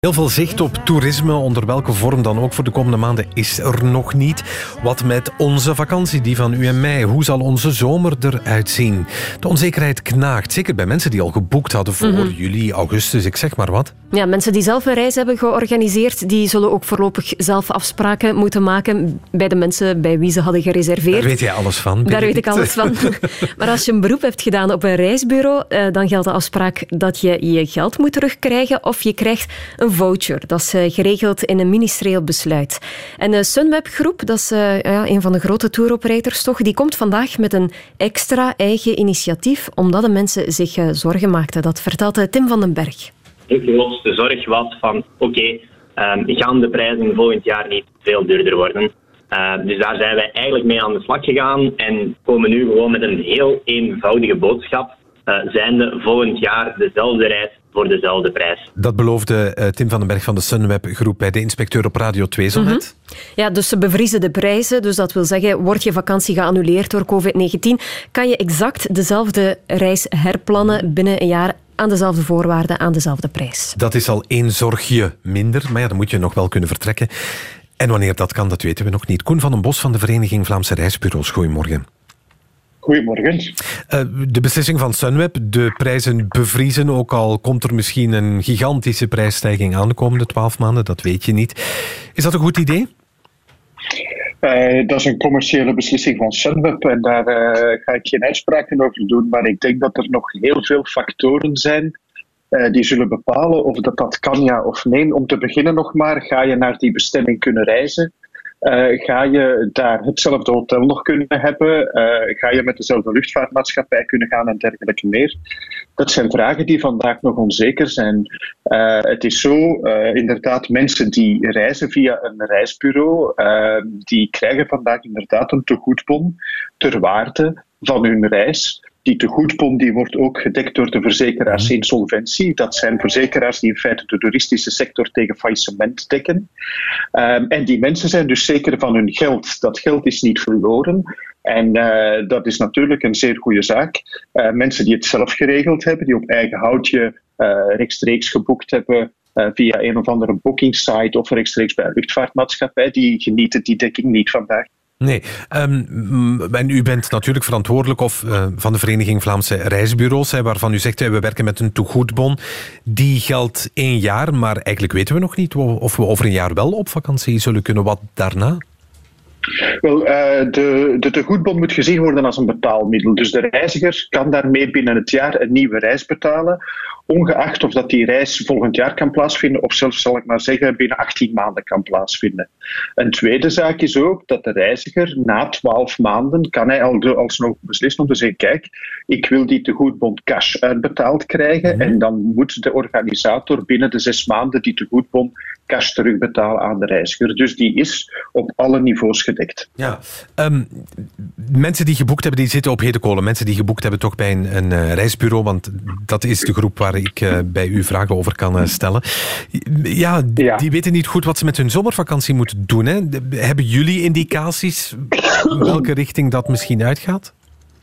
Heel veel zicht op toerisme, onder welke vorm dan ook voor de komende maanden, is er nog niet. Wat met onze vakantie, die van u en mij? Hoe zal onze zomer eruit zien? De onzekerheid knaagt, zeker bij mensen die al geboekt hadden voor juli, augustus, ik zeg maar wat. Ja, mensen die zelf een reis hebben georganiseerd, die zullen ook voorlopig zelf afspraken moeten maken bij de mensen bij wie ze hadden gereserveerd. Daar weet jij alles van. Daar weet ik alles van. Maar als je een beroep hebt gedaan op een reisbureau, dan geldt de afspraak dat je je geld moet terugkrijgen of je krijgt een voucher. Dat is geregeld in een ministerieel besluit. En de Sunweb Groep, dat is een van de grote touroperators toch, die komt vandaag met een extra eigen initiatief omdat de mensen zich zorgen maakten. Dat vertelt Tim van den Berg. De grootste zorg was van, gaan de prijzen volgend jaar niet veel duurder worden? Dus daar zijn wij eigenlijk mee aan de slag gegaan en komen nu gewoon met een heel eenvoudige boodschap. Zijnde volgend jaar dezelfde reis voor dezelfde prijs. Dat beloofde Tim van den Berg van de Sunweb Groep bij de inspecteur op Radio 2 zo net. Ja, dus ze bevriezen de prijzen. Dus dat wil zeggen, wordt je vakantie geannuleerd door COVID-19, kan je exact dezelfde reis herplannen binnen een jaar aan dezelfde voorwaarden, aan dezelfde prijs. Dat is al één zorgje minder, maar ja, dan moet je nog wel kunnen vertrekken. En wanneer dat kan, dat weten we nog niet. Koen van den Bos van de Vereniging Vlaamse Reisbureaus, goedemorgen. Goedemorgen. De beslissing van Sunweb, de prijzen bevriezen, ook al komt er misschien een gigantische prijsstijging aan de komende 12 maanden, dat weet je niet. Is dat een goed idee? Dat is een commerciële beslissing van Sunweb en daar ga ik geen uitspraken over doen, maar ik denk dat er nog heel veel factoren zijn die zullen bepalen of dat kan ja of nee. Om te beginnen nog maar, ga je naar die bestemming kunnen reizen? Ga je daar hetzelfde hotel nog kunnen hebben? Ga je met dezelfde luchtvaartmaatschappij kunnen gaan en dergelijke meer? Dat zijn vragen die vandaag nog onzeker zijn. Het is zo, inderdaad, mensen die reizen via een reisbureau, die krijgen vandaag inderdaad een tegoedbon ter waarde van hun reis. Die tegoedbon die wordt ook gedekt door de verzekeraars in solventie. Dat zijn verzekeraars die in feite de toeristische sector tegen faillissement dekken. En die mensen zijn dus zeker van hun geld. Dat geld is niet verloren. En dat is natuurlijk een zeer goede zaak. Mensen die het zelf geregeld hebben, die op eigen houtje rechtstreeks geboekt hebben via een of andere bookingsite of rechtstreeks bij een luchtvaartmaatschappij, die genieten die dekking niet vandaag. Nee, en u bent natuurlijk verantwoordelijk van de Vereniging Vlaamse Reisbureaus, waarvan u zegt, we werken met een tegoedbon. Die geldt 1 jaar, maar eigenlijk weten we nog niet of we over een jaar wel op vakantie zullen kunnen. Wat daarna? Wel, de tegoedbon moet gezien worden als een betaalmiddel. Dus de reiziger kan daarmee binnen het jaar een nieuwe reis betalen, ongeacht of dat die reis volgend jaar kan plaatsvinden of zelfs, zal ik maar zeggen, binnen 18 maanden kan plaatsvinden. Een tweede zaak is ook dat de reiziger na 12 maanden kan hij alsnog beslissen om te zeggen, kijk, ik wil die tegoedbon cash uitbetaald krijgen en dan moet de organisator binnen de 6 maanden die tegoedbon cash terugbetalen aan de reiziger. Dus die is op alle niveaus gedekt. Ja, mensen die geboekt hebben, die zitten op hete kolen. Mensen die geboekt hebben toch bij een reisbureau, want dat is de groep waar ik bij u vragen over kan stellen. Ja, die weten niet goed wat ze met hun zomervakantie moeten doen. Hè? Hebben jullie indicaties in welke richting dat misschien uitgaat?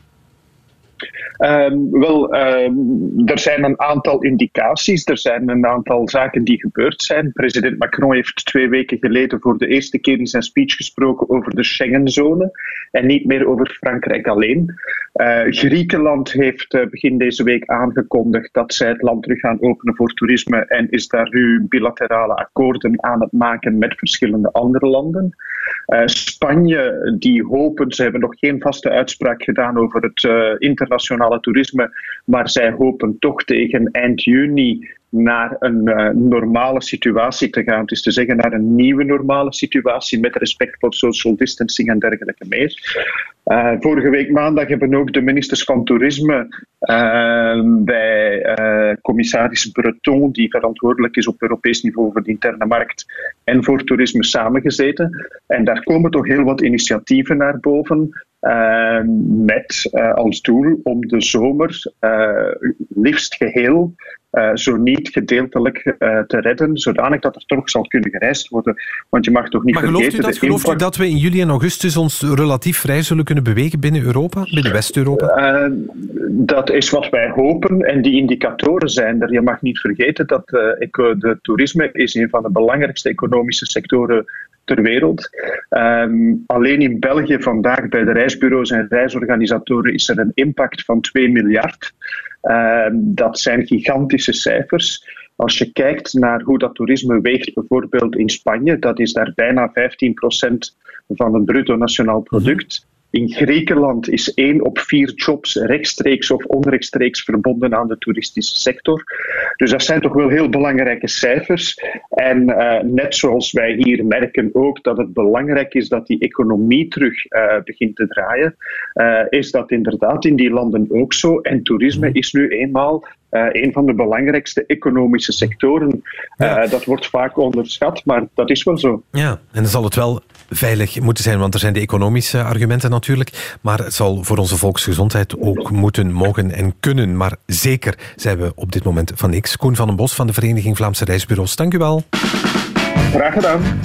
Er zijn een aantal indicaties, er zijn een aantal zaken die gebeurd zijn. President Macron heeft 2 weken geleden voor de eerste keer in zijn speech gesproken over de Schengenzone en niet meer over Frankrijk alleen. Griekenland heeft begin deze week aangekondigd dat zij het land terug gaan openen voor toerisme en is daar nu bilaterale akkoorden aan het maken met verschillende andere landen. Spanje, die hopen, ze hebben nog geen vaste uitspraak gedaan over het internationale toerisme, maar zij hopen toch tegen eind juni naar een normale situatie te gaan. Dus te zeggen naar een nieuwe normale situatie met respect voor social distancing en dergelijke meer. Vorige week maandag hebben ook de ministers van Toerisme bij commissaris Breton, die verantwoordelijk is op Europees niveau voor de interne markt en voor toerisme, samengezeten. En daar komen toch heel wat initiatieven naar boven. Met als doel om de zomer liefst geheel, zo niet gedeeltelijk te redden, zodanig dat er toch zal kunnen gereisd worden. Want je mag toch niet vergeten... Maar gelooft u dat we in juli en augustus ons relatief vrij zullen kunnen kunnen bewegen binnen Europa, binnen West-Europa? Dat is wat wij hopen en die indicatoren zijn er. Je mag niet vergeten dat de toerisme is een van de belangrijkste economische sectoren ter wereld. Alleen in België vandaag bij de reisbureaus en reisorganisatoren is er een impact van 2 miljard. Dat zijn gigantische cijfers. Als je kijkt naar hoe dat toerisme weegt bijvoorbeeld in Spanje, dat is daar bijna 15% van het bruto nationaal product. In Griekenland is 1 op 4 jobs rechtstreeks of onrechtstreeks verbonden aan de toeristische sector. Dus dat zijn toch wel heel belangrijke cijfers. En net zoals wij hier merken ook dat het belangrijk is dat die economie terug begint te draaien, is dat inderdaad in die landen ook zo. En toerisme is nu eenmaal een van de belangrijkste economische sectoren. Dat wordt vaak onderschat, maar dat is wel zo. Ja, en dan zal het wel veilig moeten zijn, want er zijn de economische argumenten natuurlijk, maar het zal voor onze volksgezondheid ook moeten, mogen en kunnen. Maar zeker zijn we op dit moment van niks. Koen van den Bos van de Vereniging Vlaamse Reisbureaus, dank u wel. Graag gedaan.